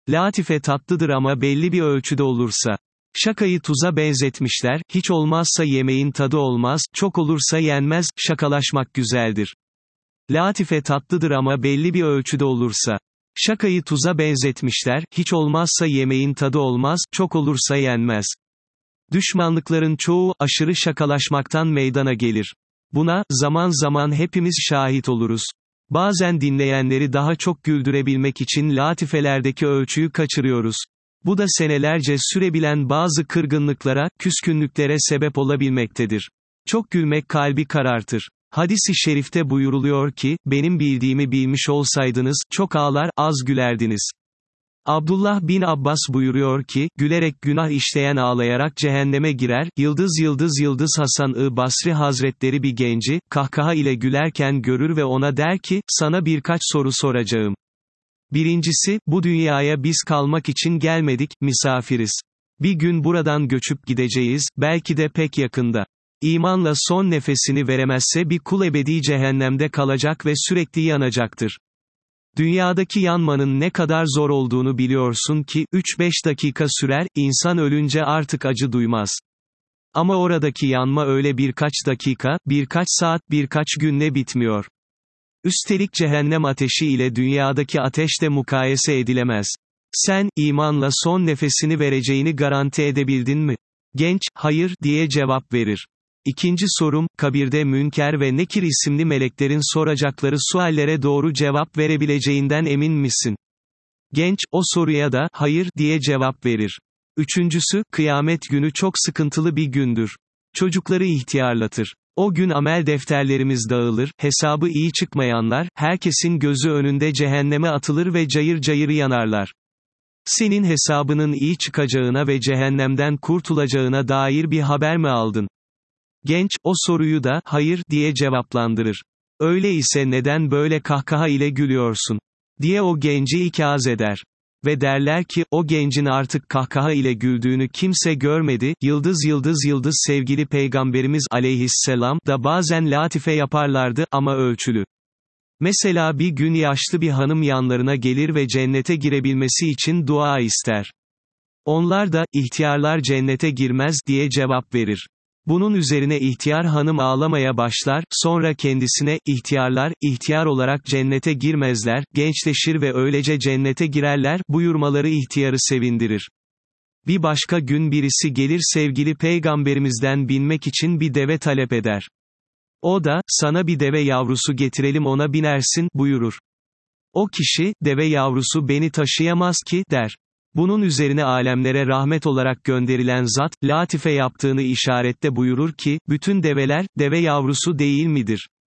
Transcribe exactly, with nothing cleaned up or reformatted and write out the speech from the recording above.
Latife tatlıdır ama belli bir ölçüde olursa. Şakayı tuza benzetmişler, hiç olmazsa yemeğin tadı olmaz, çok olursa yenmez, şakalaşmak güzeldir. Latife tatlıdır ama belli bir ölçüde olursa. Şakayı tuza benzetmişler, hiç olmazsa yemeğin tadı olmaz, çok olursa yenmez. Düşmanlıkların çoğu, aşırı şakalaşmaktan meydana gelir. Buna, zaman zaman hepimiz şahit oluruz. Bazen dinleyenleri daha çok güldürebilmek için latifelerdeki ölçüyü kaçırıyoruz. Bu da senelerce sürebilen bazı kırgınlıklara, küskünlüklere sebep olabilmektedir. Çok gülmek kalbi karartır. Hadis-i şerifte buyuruluyor ki, benim bildiğimi bilmiş olsaydınız, çok ağlar, az gülerdiniz. Abdullah bin Abbas buyuruyor ki, gülerek günah işleyen ağlayarak cehenneme girer. Yıldız Yıldız Yıldız Hasan-ı Basri Hazretleri bir genci, kahkaha ile gülerken görür ve ona der ki, sana birkaç soru soracağım. Birincisi, bu dünyaya biz kalmak için gelmedik, misafiriz. Bir gün buradan göçüp gideceğiz, belki de pek yakında. İmanla son nefesini veremezse bir kul ebedi cehennemde kalacak ve sürekli yanacaktır. Dünyadaki yanmanın ne kadar zor olduğunu biliyorsun ki, üç beş dakika sürer, insan ölünce artık acı duymaz. Ama oradaki yanma öyle birkaç dakika, birkaç saat, birkaç günle bitmiyor. Üstelik cehennem ateşi ile dünyadaki ateş de mukayese edilemez. Sen, imanla son nefesini vereceğini garanti edebildin mi? Genç, hayır, diye cevap verir. İkinci sorum, kabirde Münker ve Nekir isimli meleklerin soracakları suallere doğru cevap verebileceğinden emin misin? Genç, o soruya da, hayır, diye cevap verir. Üçüncüsü, kıyamet günü çok sıkıntılı bir gündür. Çocukları ihtiyarlatır. O gün amel defterlerimiz dağılır, hesabı iyi çıkmayanlar, herkesin gözü önünde cehenneme atılır ve cayır cayır yanarlar. Senin hesabının iyi çıkacağına ve cehennemden kurtulacağına dair bir haber mi aldın? Genç, o soruyu da, hayır, diye cevaplandırır. Öyleyse neden böyle kahkaha ile gülüyorsun? Diye o genci ikaz eder. Ve derler ki, o gencin artık kahkaha ile güldüğünü kimse görmedi. Yıldız yıldız yıldız sevgili Peygamberimiz aleyhisselam da bazen latife yaparlardı ama ölçülü. Mesela bir gün yaşlı bir hanım yanlarına gelir ve cennete girebilmesi için dua ister. Onlar da, ihtiyarlar cennete girmez, diye cevap verir. Bunun üzerine ihtiyar hanım ağlamaya başlar, sonra kendisine, ihtiyarlar, ihtiyar olarak cennete girmezler, gençleşir ve öylece cennete girerler, buyurmaları ihtiyarı sevindirir. Bir başka gün birisi gelir sevgili peygamberimizden binmek için bir deve talep eder. O da, sana bir deve yavrusu getirelim ona binersin, buyurur. O kişi, deve yavrusu beni taşıyamaz ki, der. Bunun üzerine alemlere rahmet olarak gönderilen zat, latife yaptığını işarette buyurur ki, bütün develer, deve yavrusu değil midir?